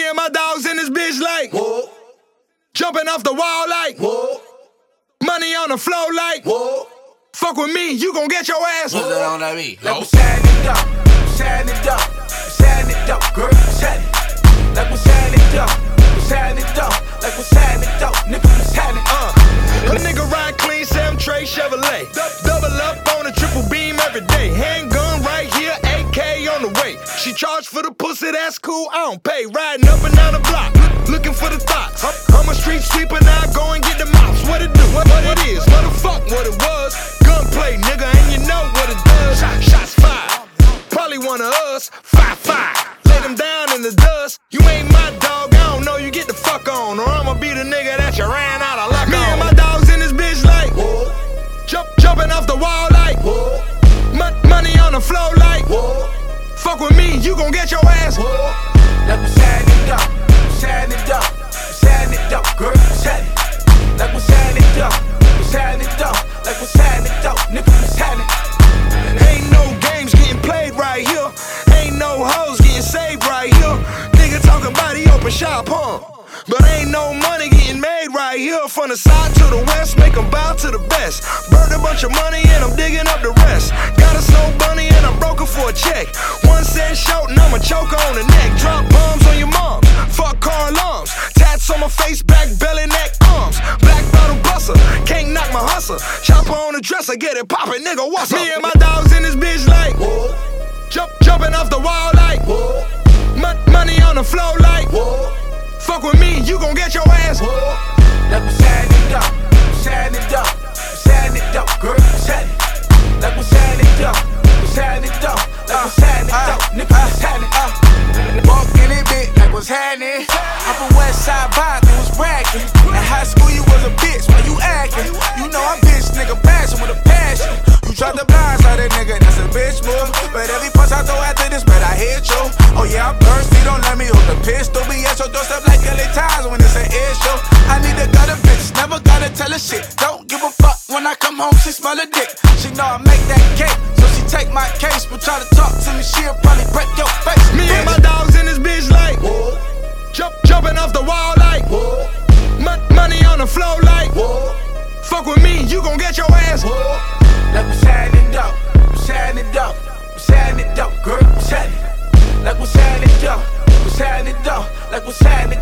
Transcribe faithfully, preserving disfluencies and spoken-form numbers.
and my dogs in this bitch like, whoa, jumping off the wall like, whoa, money on the floor like, whoa. fuck with me, you gon' get your ass. What's that on that beat? Like we setting it up, we setting it up, we setting it up, girl, we setting it. Like we setting it up, we setting it up, like we setting it up, nigga, we setting it up. A nigga ride clean, Sam Trey Chevrolet. Double up on a triple beam every day. Handgun right here, A K on the way. She charged for the pussy, that's cool, I don't pay. Riding up and down the block, looking for the thoughts. I'm a street sweeper, now go and get the mops. What it do, what, what it is, what the fuck, what it was. Gunplay, nigga, and you know what it does. Shot, shots fired, probably one of us. Five, five, lay them down in the dust. You ain't my dog, I don't know, you get the fuck on. Or I'ma be the nigga that you ran out of luck on. Me and my dogs in this bitch like, Whoa, jump, jumping off the wall like, whoa, mon money on the floor like, whoa, fuck with me, you gon' get your ass. whoa. Like we setting it up, we setting it up, we setting it up, girl, we setting it. Like we setting it up, we setting it up, like we setting it up, nigga, we setting it. Ain't no games getting played right here. Ain't no hoes getting saved right here. Nigga talking about he open shop, huh? But ain't no money getting made right here. From the side to the west, make them bow to the best. Burned a bunch of money and I'm digging up the rest. Got a snow bunny and I'm broken for a check. One cent short and I'ma choke on the neck. Drop bombs on your moms, fuck car alarms. Tats on my face, back, belly, neck, arms. Black bottle buster, can't knock my hustle. Chopper on the dresser, get it poppin', nigga, what's up? Me and my dogs in this bitch like, Whoa, jump, jumping off the wall like, whoa, mon money on the floor like, whoa, fuck with me, you gon' get your ass. whoa. Like we setting it up, we setting it up, we setting it up, girl, we setting it. Like we setting it up, we setting it up, like we setting it up, nigga, we setting it up. Walk in it bit like what's happening. I'm from West Side, Boston was bragging. In high school you was a bitch, why you acting? You know I'm bitch, nigga, passion with a passion. You drop the blinds like that nigga, that's a bitch move. But every punch I throw after this, bet I hit you. Oh yeah, I'm thirsty, don't let me hold the pistol. Be at your doorstep like L A Times when it's an issue. I need a gutter bitch, never gotta tell her shit. Don't give a fuck when I come home, she smell a dick. She know I make that cake, so she take my case. But try to talk to me, she'll probably break your face. Me and my dogs in this bitch like, Whoa, jump, jumping off the wall like, whoa, mon money on the floor like, whoa, fuck with me, you gon' get your ass. whoa. Like we setting it up, we setting it up, we setting it up, girl, we setting it. Like we setting it up, we setting it up, like we setting it